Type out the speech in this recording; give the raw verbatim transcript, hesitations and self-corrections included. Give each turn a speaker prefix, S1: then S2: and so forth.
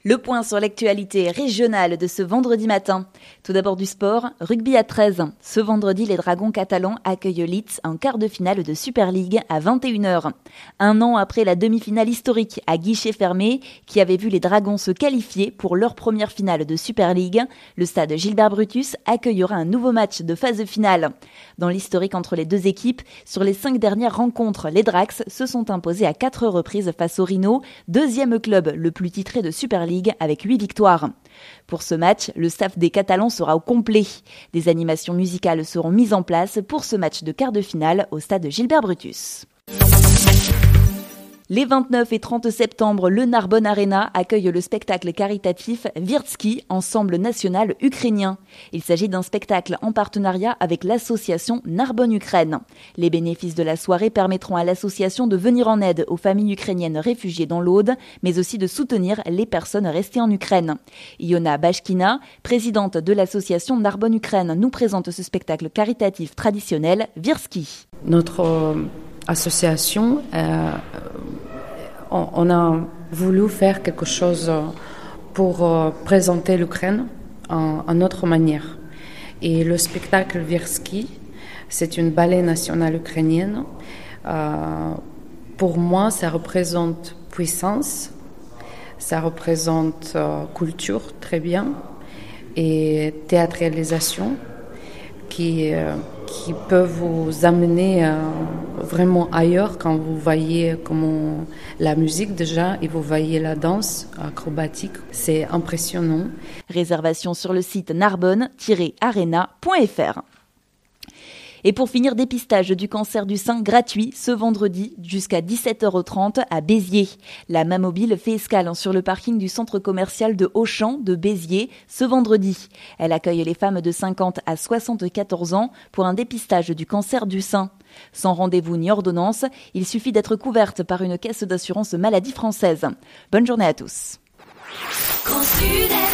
S1: Le point sur l'actualité régionale de ce vendredi matin. Tout d'abord du sport, rugby à treize. Ce vendredi, les Dragons catalans accueillent Leeds en quart de finale de Super League à vingt et une heures. Un an après la demi-finale historique à guichet fermé qui avait vu les Dragons se qualifier pour leur première finale de Super League, le stade Gilbert Brutus accueillera un nouveau match de phase finale. Dans l'historique entre les deux équipes, sur les cinq dernières rencontres, les Drax se sont imposés à quatre reprises face au Rhino, deuxième club le plus titré de Super League avec huit victoires. Pour ce match, le staff des Catalans sera au complet. Des animations musicales seront mises en place pour ce match de quart de finale au stade Gilbert Brutus. Les vingt-neuf et trente septembre, le Narbonne Arena accueille le spectacle caritatif Virtski, ensemble national ukrainien. Il s'agit d'un spectacle en partenariat avec l'association Narbonne-Ukraine. Les bénéfices de la soirée permettront à l'association de venir en aide aux familles ukrainiennes réfugiées dans l'Aude, mais aussi de soutenir les personnes restées en Ukraine. Iona Bashkina, présidente de l'association Narbonne-Ukraine, nous présente ce spectacle caritatif traditionnel Virtski.
S2: Notre euh, association euh, on a voulu faire quelque chose pour présenter l'Ukraine en, en autre manière. Et le spectacle Virtski, c'est une ballet nationale ukrainienne. Euh, pour moi, ça représente puissance, ça représente euh, culture très bien et théâtralisation qui euh, qui peuvent vous amener euh, vraiment ailleurs quand vous voyez comment la musique déjà et vous voyez la danse acrobatique. C'est impressionnant.
S1: Réservation sur le site narbonne tiret arena point f r. Et pour finir, dépistage du cancer du sein gratuit ce vendredi jusqu'à dix-sept heures trente à Béziers. La Mamobile fait escale sur le parking du centre commercial de Auchan de Béziers ce vendredi. Elle accueille les femmes de cinquante à soixante-quatorze ans pour un dépistage du cancer du sein. Sans rendez-vous ni ordonnance, il suffit d'être couverte par une caisse d'assurance maladie française. Bonne journée à tous.